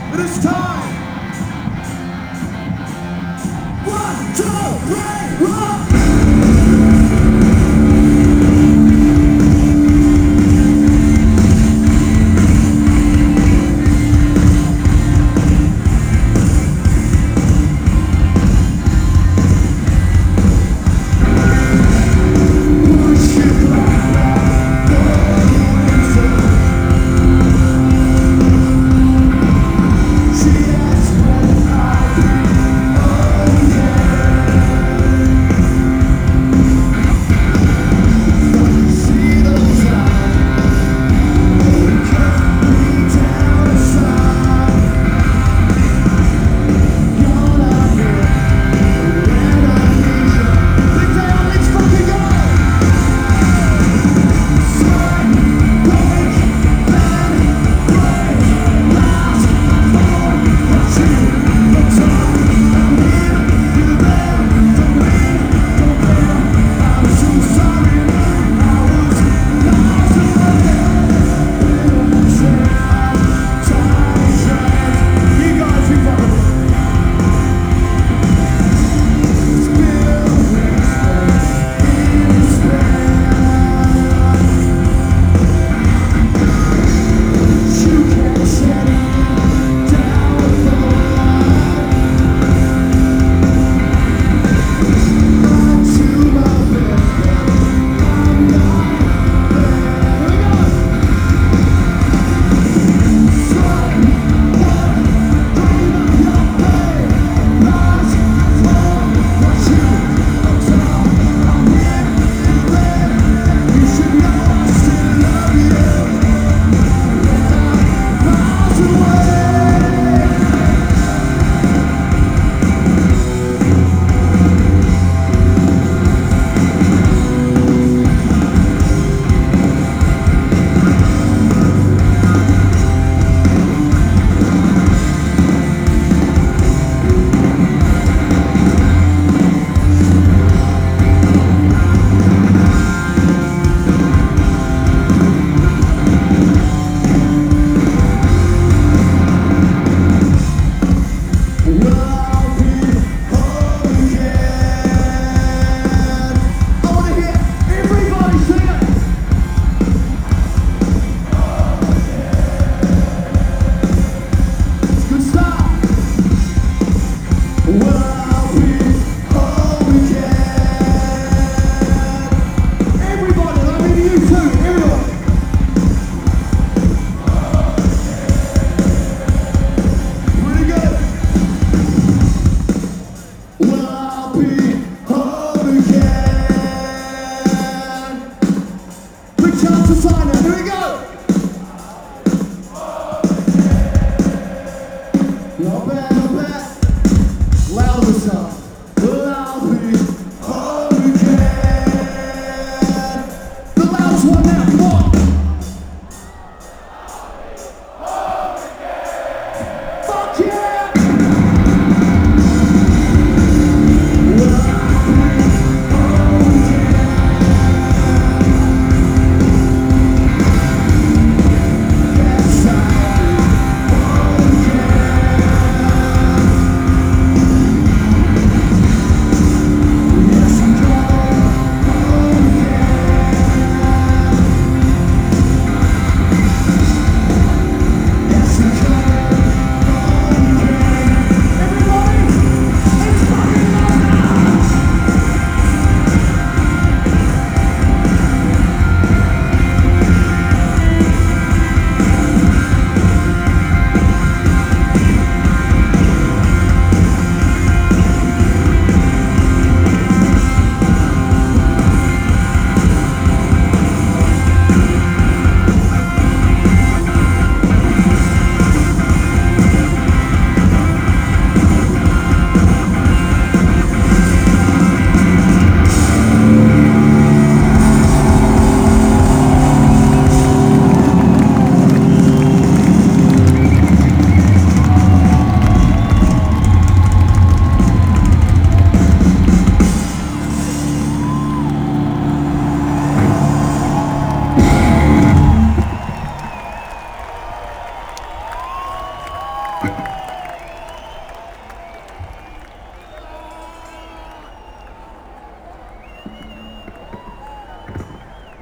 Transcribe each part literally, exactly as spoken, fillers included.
It is time. One, two, three, rock!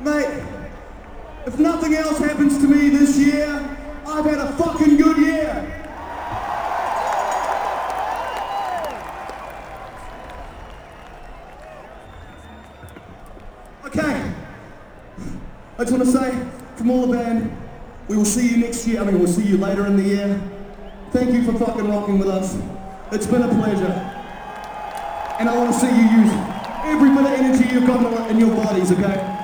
Mate, if nothing else happens to me this year, I've had a fucking good year. Okay, I just want to say, from all the band, we will see you next year. I mean, we'll see you later in the year. Thank you for fucking rocking with us. It's been a pleasure. And I want to see you use every bit of energy you've got in your bodies, okay?